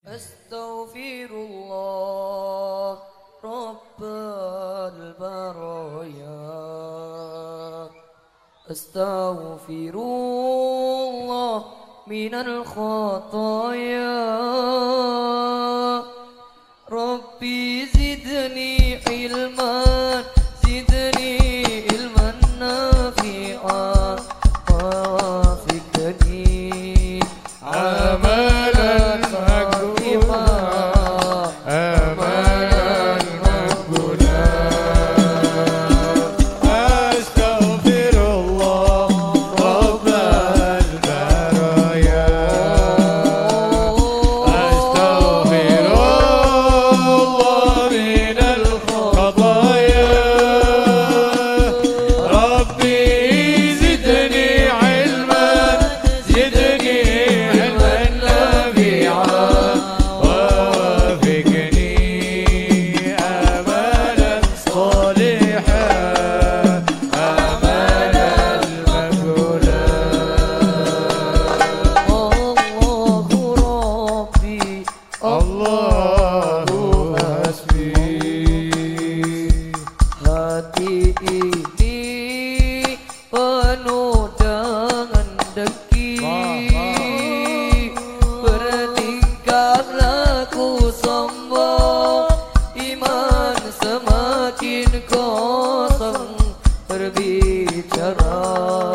Astaghfirullah Rabbal baraya. Astaghfirullah minal khataya. Rabbi zidni ilman, zidni ilman nafi'an, wafiqni amalan maqbulan, amalan maqbulan. Astaghfirullah Rabbal baraya. Astaghfirullah minal khataya. Rabbi zidni ilman, zidni ilman nafi'an, wafiqni amalan salihan, amalan maqbulan. Allahu Rabbi, Allahu hasbi. Hati ini penuh dengan dengki, bertingkah laku sombong, iman semakin kosong, berbicara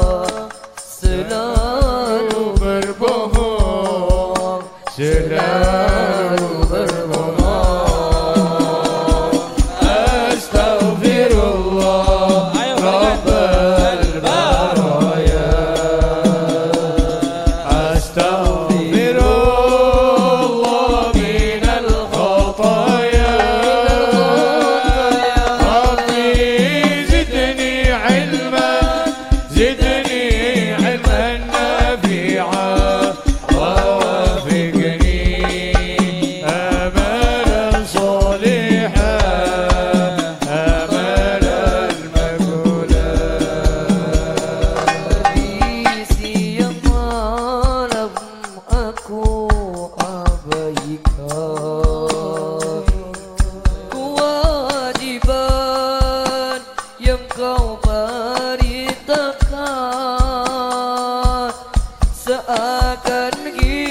selalu berbohong, selalu berbohong. Astaghfirullah Rabbal baraya. Astaghfirullah minal khataya. Rabbi zidni ilman, zidni ilman nafi'an, wafiqni amalan salihan, amalan maqbulan. Isi yang malam aku abaikan, kewajiban yang kau perintahkan, seakan